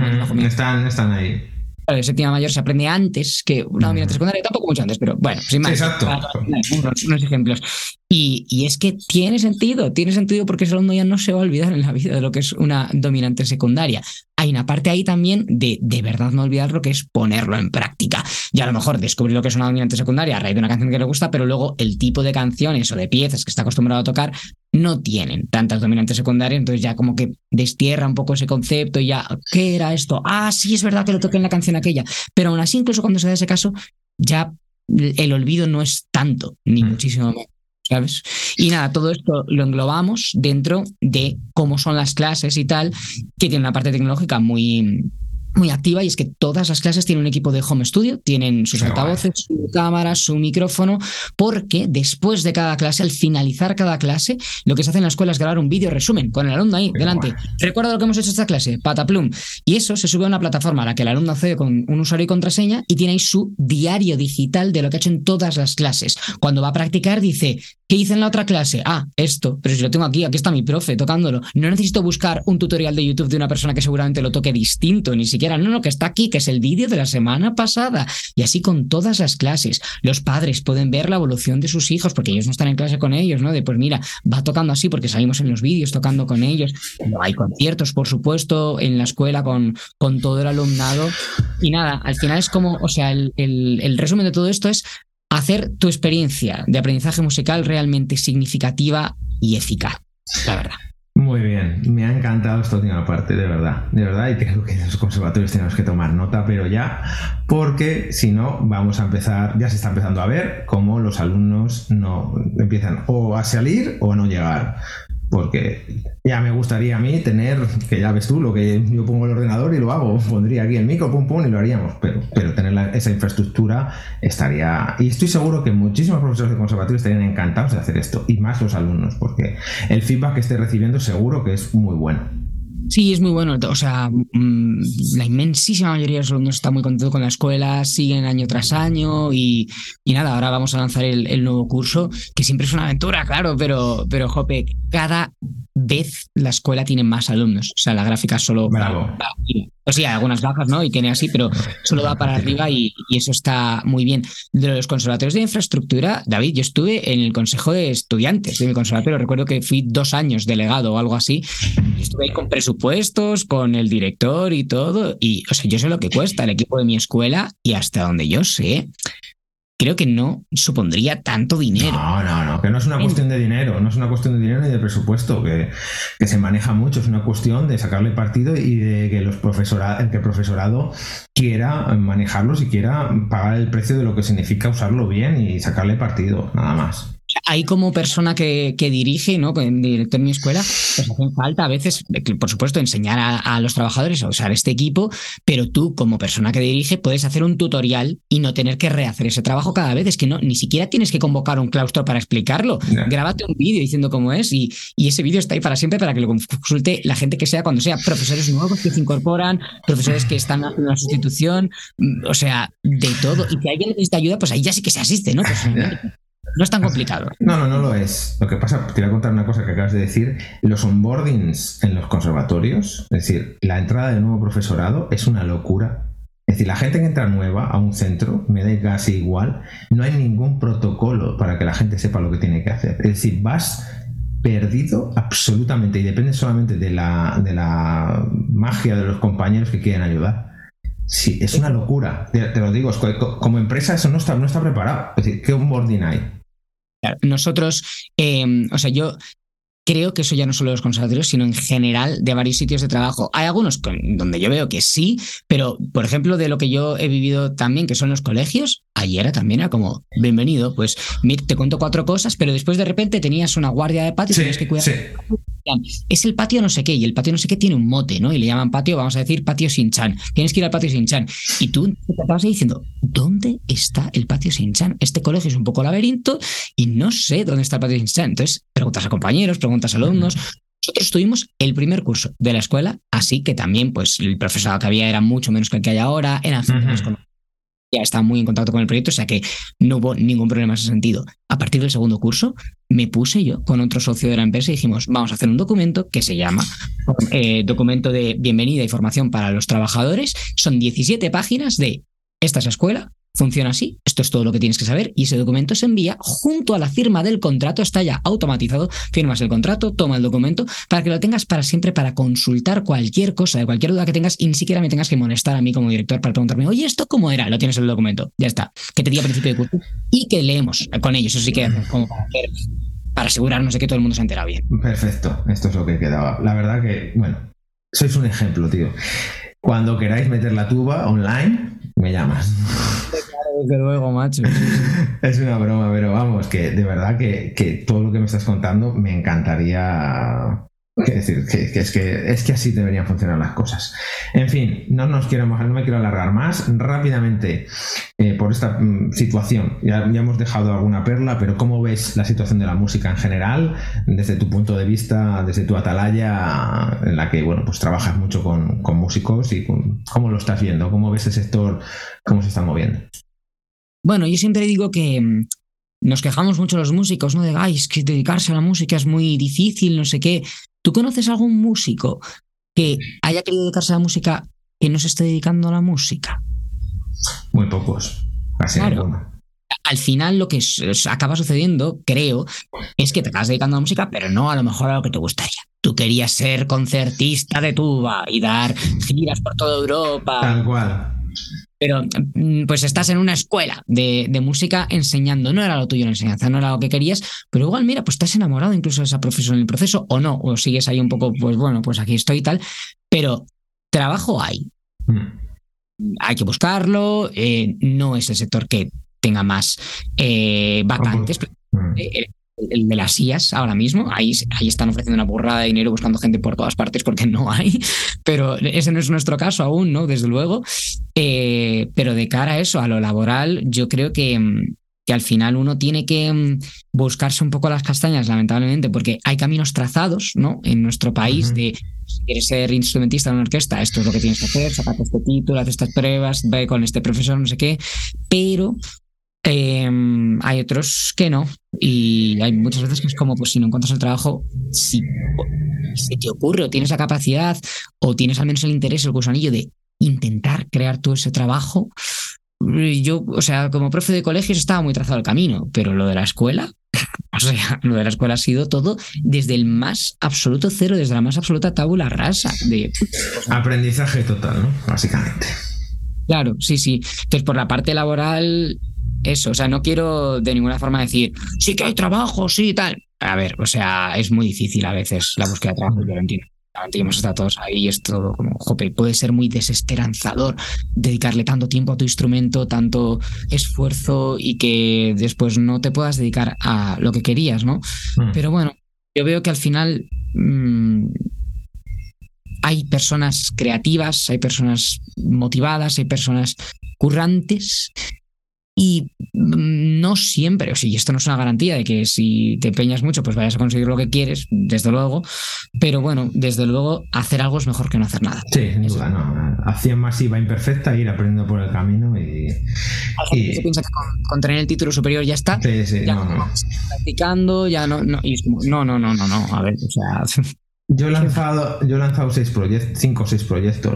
[SPEAKER 1] están ahí.
[SPEAKER 2] De séptima mayor se aprende antes que una dominante secundaria, tampoco mucho antes, pero bueno, sin más.
[SPEAKER 1] Sí, exacto.
[SPEAKER 2] Unos ejemplos. Y es que tiene sentido porque ese alumno ya no se va a olvidar en la vida de lo que es una dominante secundaria. Hay una parte ahí también de verdad no olvidar lo que es ponerlo en práctica. Y a lo mejor descubrir lo que es una dominante secundaria a raíz de una canción que le gusta, pero luego el tipo de canciones o de piezas que está acostumbrado a tocar no tienen tantas dominantes secundarias, entonces ya como que destierra un poco ese concepto y ya, ¿qué era esto? Ah, sí, es verdad que lo toqué en la canción aquella. Pero aún así, incluso cuando se da ese caso, ya el olvido no es tanto, ni muchísimo menos, ¿sabes? Y nada, todo esto lo englobamos dentro de cómo son las clases y tal, que tiene una parte tecnológica muy activa, y es que todas las clases tienen un equipo de home studio, tienen sus altavoces, su cámara, su micrófono, porque después de cada clase, al finalizar cada clase, lo que se hace en la escuela es grabar un vídeo resumen con el alumno ahí delante. ¿Recuerda lo que hemos hecho esta clase? Pataplum. Y eso se sube a una plataforma a la que el alumno accede con un usuario y contraseña y tiene ahí su diario digital de lo que ha hecho en todas las clases. Cuando va a practicar dice, ¿qué hice en la otra clase? Ah, esto, pero si lo tengo aquí está mi profe tocándolo. No necesito buscar un tutorial de YouTube de una persona que seguramente lo toque distinto, ni siquiera, no, que está aquí, que es el vídeo de la semana pasada. Y así con todas las clases. Los padres pueden ver la evolución de sus hijos, porque ellos no están en clase con ellos, ¿no? De pues mira, va tocando así porque salimos en los vídeos tocando con ellos. Hay conciertos, por supuesto, en la escuela con todo el alumnado. Y nada, al final es como, o sea, el resumen de todo esto es hacer tu experiencia de aprendizaje musical realmente significativa y eficaz, la verdad.
[SPEAKER 1] Muy bien, me ha encantado esta última parte, de verdad, y creo que en los conservatorios tenemos que tomar nota, pero ya, porque si no vamos a empezar, ya se está empezando a ver cómo los alumnos no empiezan o a salir o a no llegar. porque ya me gustaría a mí tener, que ya ves tú, lo que yo pongo el ordenador y lo hago, pondría aquí el micro, pum, pum, y lo haríamos, pero tener esa infraestructura estaría... Y estoy seguro que muchísimos profesores de conservatorio estarían encantados de hacer esto, y más los alumnos, porque el feedback que esté recibiendo seguro que es muy bueno.
[SPEAKER 2] Sí, es muy bueno. O sea, la inmensísima mayoría de los alumnos está muy contento con la escuela, siguen año tras año y nada, ahora vamos a lanzar el nuevo curso, que siempre es una aventura, claro, pero jope, cada vez la escuela tiene más alumnos. O sea, la gráfica solo
[SPEAKER 1] Bravo.
[SPEAKER 2] va arriba. O sea, algunas bajas, ¿no? Y tiene así, pero solo va para arriba y eso está muy bien. De los conservatorios de infraestructura, David, yo estuve en el consejo de estudiantes de mi conservatorio. Recuerdo que fui 2 años delegado o algo así. Y estuve ahí con presupuestos, con el director y todo. Y, o sea, yo sé lo que cuesta el equipo de mi escuela y hasta donde yo sé, creo que no supondría tanto dinero.
[SPEAKER 1] No, que no es una cuestión de dinero, no es una cuestión de dinero ni de presupuesto, que se maneja mucho, es una cuestión de sacarle partido y de que el profesorado quiera manejarlos y quiera pagar el precio de lo que significa usarlo bien y sacarle partido, nada más.
[SPEAKER 2] Ahí como persona que dirige, ¿no? Como director de mi escuela, pues hacen falta a veces, por supuesto, enseñar a los trabajadores a usar este equipo, pero tú como persona que dirige puedes hacer un tutorial y no tener que rehacer ese trabajo cada vez. Es que no, ni siquiera tienes que convocar un claustro para explicarlo. Yeah. Grábate un vídeo diciendo cómo es y ese vídeo está ahí para siempre para que lo consulte la gente que sea, cuando sea profesores nuevos que se incorporan, profesores que están haciendo una sustitución, o sea, de todo. Y que alguien necesita ayuda, pues ahí ya sí que se asiste, ¿no? Pues, no es tan complicado.
[SPEAKER 1] No lo es. Lo que pasa, te voy a contar una cosa que acabas de decir. Los onboardings en los conservatorios, es decir, la entrada de nuevo profesorado es una locura. Es decir, la gente que entra nueva a un centro, me da casi igual, no hay ningún protocolo para que la gente sepa lo que tiene que hacer. Es decir, vas perdido absolutamente y depende solamente de la magia de los compañeros que quieren ayudar. Sí, es una locura. Te lo digo, como empresa eso no está preparado. Es decir, ¿qué onboarding hay?
[SPEAKER 2] Nosotros, o sea, yo creo que eso ya no solo de los conservatorios, sino en general de varios sitios de trabajo. Hay algunos donde yo veo que sí, pero por ejemplo de lo que yo he vivido también, que son los colegios, ayer también era como, bienvenido, pues te cuento 4 cosas, pero después de repente tenías una guardia de patio y tenías que cuidar. Sí. Es el patio no sé qué, y el patio no sé qué tiene un mote, ¿no? Y le llaman patio, vamos a decir, patio Shin-chan. Tienes que ir al patio Shin-chan. Y tú te estabas diciendo, ¿dónde está el patio Shin-chan? Este colegio es un poco laberinto y no sé dónde está el patio Shin-chan. Entonces, preguntas a compañeros, preguntas a alumnos. Nosotros tuvimos el primer curso de la escuela, así que también, pues, el profesorado que había era mucho menos que el que hay ahora, eran gente con ya estaba muy en contacto con el proyecto, o sea que no hubo ningún problema en ese sentido. A partir del segundo curso, me puse yo con otro socio de la empresa y dijimos, vamos a hacer un documento que se llama documento de bienvenida y formación para los trabajadores. Son 17 páginas de esta es la escuela, funciona así, esto es todo lo que tienes que saber, y ese documento se envía junto a la firma del contrato, está ya automatizado, firmas el contrato, toma el documento, para que lo tengas para siempre, para consultar cualquier cosa, de cualquier duda que tengas, y ni siquiera me tengas que molestar a mí como director para preguntarme, oye, ¿esto cómo era? Lo tienes en el documento, ya está, que te di a principio de curso, y que leemos con ellos, eso sí que como para asegurarnos de que todo el mundo se ha enterado bien.
[SPEAKER 1] Perfecto, esto es lo que quedaba. La verdad que, bueno, sois un ejemplo, tío. Cuando queráis meter la tuba online, me llamas.
[SPEAKER 2] Desde luego, macho.
[SPEAKER 1] Es una broma, pero vamos, que de verdad que todo lo que me estás contando me encantaría. Es decir, es que así deberían funcionar las cosas. En fin, no me quiero alargar más. Rápidamente, por esta situación, ya hemos dejado alguna perla, pero ¿cómo ves la situación de la música en general? Desde tu punto de vista, desde tu atalaya, en la que bueno, pues trabajas mucho con músicos, y ¿cómo lo estás viendo? ¿Cómo ves el sector? ¿Cómo se está moviendo?
[SPEAKER 2] Bueno, yo siempre digo que nos quejamos mucho los músicos, ¿no? De, ay, es que dedicarse a la música es muy difícil, no sé qué. ¿Tú conoces algún músico que haya querido dedicarse a la música que no se esté dedicando a la música?
[SPEAKER 1] Muy pocos, casi ninguno.
[SPEAKER 2] Al final lo que acaba sucediendo, creo, es que te acabas dedicando a la música, pero no a lo mejor a lo que te gustaría. Tú querías ser concertista de tuba y dar giras por toda Europa.
[SPEAKER 1] Tal cual.
[SPEAKER 2] Pero pues estás en una escuela de música enseñando, no era lo tuyo la enseñanza, no era lo que querías, pero igual mira, pues estás enamorado incluso de esa profesión en el proceso o no, o sigues ahí un poco, pues bueno, pues aquí estoy y tal, pero trabajo hay. Hay que buscarlo, no es el sector que tenga más vacantes. el de las IAs ahora mismo. Ahí están ofreciendo una burrada de dinero buscando gente por todas partes porque no hay, pero ese no es nuestro caso aún, ¿no? Desde luego. Pero de cara a eso, a lo laboral, yo creo que al final uno tiene que buscarse un poco las castañas, lamentablemente, porque hay caminos trazados, ¿no? En nuestro país de si quieres ser instrumentista en una orquesta, esto es lo que tienes que hacer, sacate este título, haz estas pruebas, ve con este profesor, no sé qué, pero hay otros que no, y hay muchas veces que es como, pues si no encuentras el trabajo, si se te ocurre o tienes la capacidad o tienes al menos el interés, el gusanillo de intentar crear tú ese trabajo. Yo, o sea, como profe de colegios estaba muy trazado el camino, pero lo de la escuela, o sea, lo de la escuela ha sido todo desde el más absoluto cero, desde la más absoluta tabula rasa.
[SPEAKER 1] Aprendizaje total, ¿no? Básicamente.
[SPEAKER 2] Claro, sí. Entonces, por la parte laboral, eso, o sea, no quiero de ninguna forma decir, sí que hay trabajo, sí, tal. A ver, o sea, es muy difícil a veces la búsqueda de trabajo, yo lo entiendo. Hemos estado todos ahí, es todo como, jope, puede ser muy desesperanzador dedicarle tanto tiempo a tu instrumento, tanto esfuerzo y que después no te puedas dedicar a lo que querías, ¿no? Pero bueno, yo veo que al final hay personas creativas, hay personas motivadas, hay personas currantes. Y no siempre, o sea, y esto no es una garantía de que si te empeñas mucho pues vayas a conseguir lo que quieres, desde luego, pero bueno, desde luego hacer algo es mejor que no hacer nada.
[SPEAKER 1] Sí, sin duda, no. Acción masiva imperfecta, ir aprendiendo por el camino y...
[SPEAKER 2] Se piensa que con tener el título superior ya está,
[SPEAKER 1] sí,
[SPEAKER 2] ya no. Practicando, ya no, y es como, no, a ver, o sea...
[SPEAKER 1] Yo he lanzado 5 o 6 proyectos,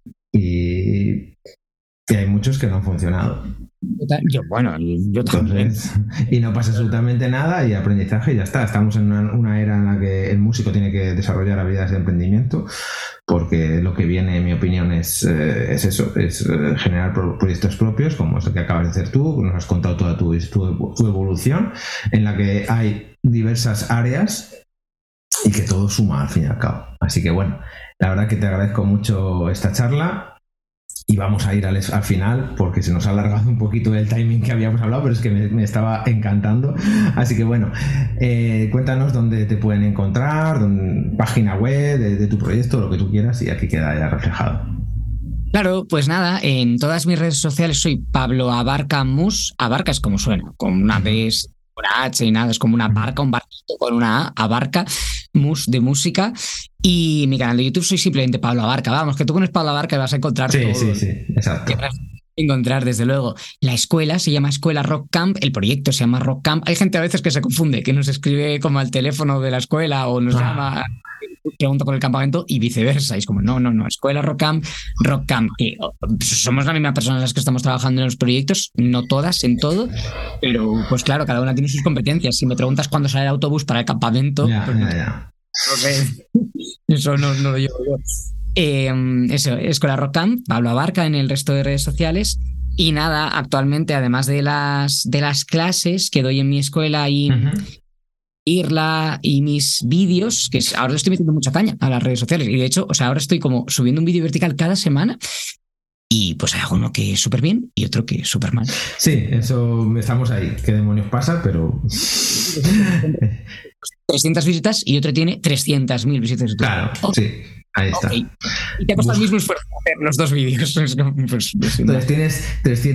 [SPEAKER 1] y hay muchos que no han funcionado.
[SPEAKER 2] Yo también.
[SPEAKER 1] Entonces, y no pasa absolutamente nada y aprendizaje y ya está. Estamos en una era en la que el músico tiene que desarrollar habilidades de emprendimiento, porque lo que viene, en mi opinión, es eso, es generar proyectos propios, como es el que acabas de hacer tú. Nos has contado toda tu evolución, en la que hay diversas áreas y que todo suma al fin y al cabo. Así que bueno, la verdad que te agradezco mucho esta charla. Y vamos a ir al final porque se nos ha alargado un poquito el timing que habíamos hablado, pero es que me estaba encantando. Así que bueno, cuéntanos dónde te pueden encontrar, página web de tu proyecto, lo que tú quieras, y aquí queda ya reflejado.
[SPEAKER 2] Claro, pues nada, en todas mis redes sociales soy Pablo Abarca Mus. Abarca es como suena, con una B, una H y nada, es como una barca, un barquito con una A, Abarca Mus de música. Y mi canal de YouTube soy simplemente Pablo Abarca. Vamos, que tú pones Pablo Abarca y vas a encontrar todo.
[SPEAKER 1] Sí, exacto.
[SPEAKER 2] Encontrar, desde luego. La escuela se llama Escuela Rock Camp, el proyecto se llama Rock Camp. Hay gente a veces que se confunde, que nos escribe como al teléfono de la escuela o nos llama, pregunta por el campamento y viceversa. Y es como, no, Escuela Rock Camp. Que somos la misma persona las que estamos trabajando en los proyectos, no todas en todo, pero pues claro, cada una tiene sus competencias. Si me preguntas cuándo sale el autobús para el campamento, no sé, eso no lo llevo yo. Eso, Escuela Rock Camp, Pablo Abarca en el resto de redes sociales. Y nada, actualmente, además de las clases que doy en mi escuela y Irla y mis vídeos, que ahora le estoy metiendo mucha caña a las redes sociales. Y de hecho, o sea, ahora estoy como subiendo un vídeo vertical cada semana. Y pues hay uno que es súper bien y otro que es súper mal.
[SPEAKER 1] Sí, eso estamos ahí. ¿Qué demonios pasa? Pero...
[SPEAKER 2] 300 visitas y otro tiene 300.000 visitas.
[SPEAKER 1] Claro, sí. Ahí está.
[SPEAKER 2] Okay. Y te ha costado el mismo esfuerzo hacer los dos vídeos.
[SPEAKER 1] Entonces tienes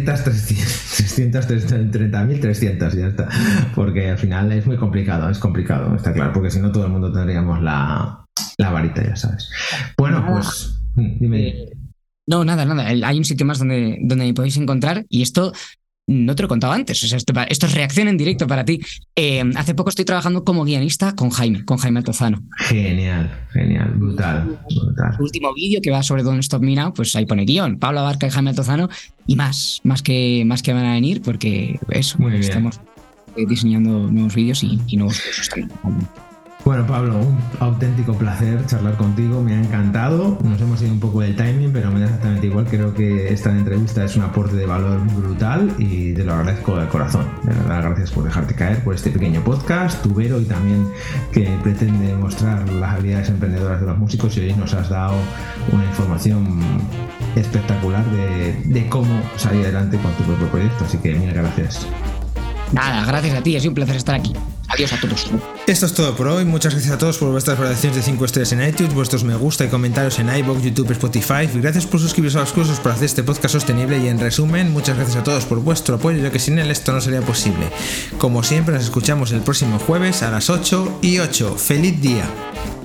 [SPEAKER 1] 330.300, ya está. Porque al final es muy complicado, está claro. Porque si no, todo el mundo tendríamos la varita, ya sabes. Bueno, nada. Pues dime.
[SPEAKER 2] No, nada. Hay un sitio más donde me podéis encontrar y esto... No te lo he contado antes, o sea, esto es reacción en directo para ti. Hace poco estoy trabajando como guionista con Jaime Altozano.
[SPEAKER 1] Genial, brutal.
[SPEAKER 2] El último vídeo que va sobre Don't Stop Me Now, pues ahí pone guión, Pablo Abarca y Jaime Altozano y más que van a venir porque eso, estamos diseñando nuevos vídeos y nuevos cursos también.
[SPEAKER 1] Bueno, Pablo, un auténtico placer charlar contigo, me ha encantado, nos hemos ido un poco del timing, pero me da exactamente igual, creo que esta entrevista es un aporte de valor brutal y te lo agradezco de corazón, de verdad, gracias por dejarte caer por este pequeño podcast, tubero y también que pretende mostrar las habilidades emprendedoras de los músicos y hoy nos has dado una información espectacular de cómo salir adelante con tu propio proyecto, así que mil gracias.
[SPEAKER 2] Nada, gracias a ti, es un placer estar aquí. Adiós a todos.
[SPEAKER 1] Esto es todo por hoy. Muchas gracias a todos por vuestras valoraciones de 5 estrellas en iTunes, vuestros me gusta y comentarios en iVoox, YouTube, Spotify. Y gracias por suscribiros a los cursos para hacer este podcast sostenible. Y en resumen, muchas gracias a todos por vuestro apoyo, ya que sin él esto no sería posible. Como siempre, nos escuchamos el próximo jueves a las 8:08. ¡Feliz día!